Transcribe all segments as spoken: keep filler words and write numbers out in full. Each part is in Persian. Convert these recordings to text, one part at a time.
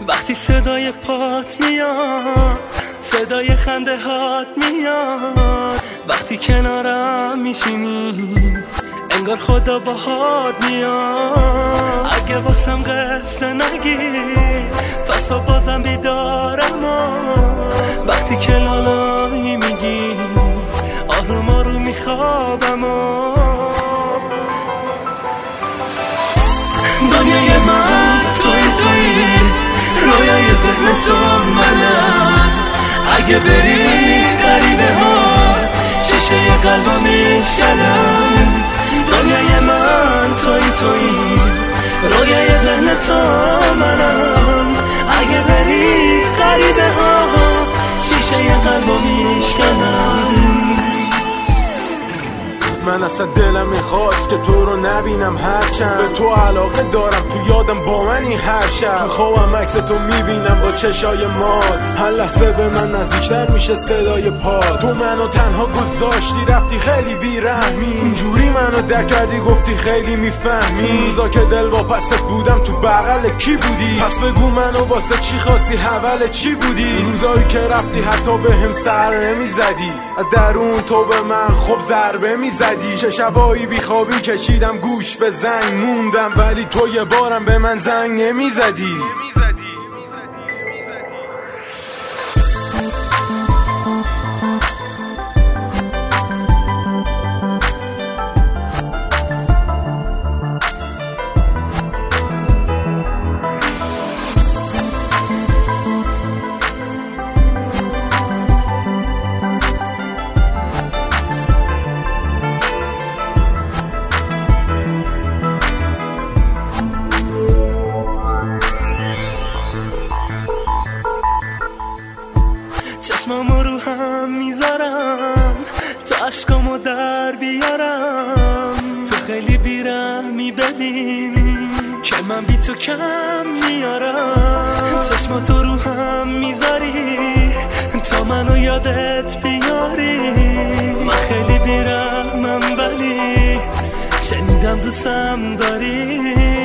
وقتی صدای پات میاد، صدای خنده هات میاد، وقتی کنارم میشینی انگار خدا باهات میاد. اگه واسم قصه نگی تا صبح بازم بیدارم، وقتی که لالایی میگی آروم آروم میخوابم. دنیای من توی توی رویای ذهن تو منم. اگه بری غریبه ها شیشه قلبم میشکنم. دنیای من توی توی رویای ذهن تو منم. اگه بری غریبه ها شیشه قلبم میشکنم. من اصلا دلم میخواست که تو رو نبینم، هرچند به تو علاقه دارم، تو یادم با منی هر شب. تو خوابم عکس تو میبینم با چشای مات، هر لحظه به من نزدیکتر میشه صدای پات. تو منو تنها گذاشتی رفتی خیلی بیرحمی، اینجوری منو درک کردی گفتی خیلی میفهمی. روزا که دل واپست بودم تو بغل کی بودی؟ پس بگو منو واسه چی خواستی، حول چی بودی؟ روزایی که رفتی حتی به هم سر نمیزدی، از درون تو به من خب ضربه میزدی. چه شبایی بیخوابی کشیدم گوش به زنگ موندم، ولی تو یه بارم به من زنگ نمیزدی. چشمامو رو هم میذارم تا عشقامو در بیارم. تو خیلی بیرحمی ببین که من بی تو کم میارم. چشماتو رو هم میذاری تا منو یادت بیاری. من خیلی بیرحمم ولی شنیدم دوستم داری.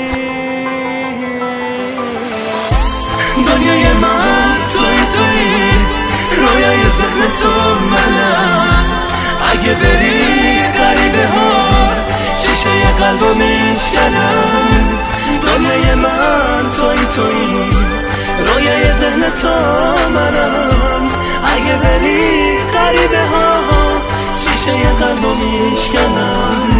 دنیای من توی توی رویای ذهن تو منم. اگه بری غریبه ها شیشه قلبو میشکنم. دنیای من توی توی رویای ذهن تو منم. اگه بری غریبه ها شیشه قلبو میشکنم.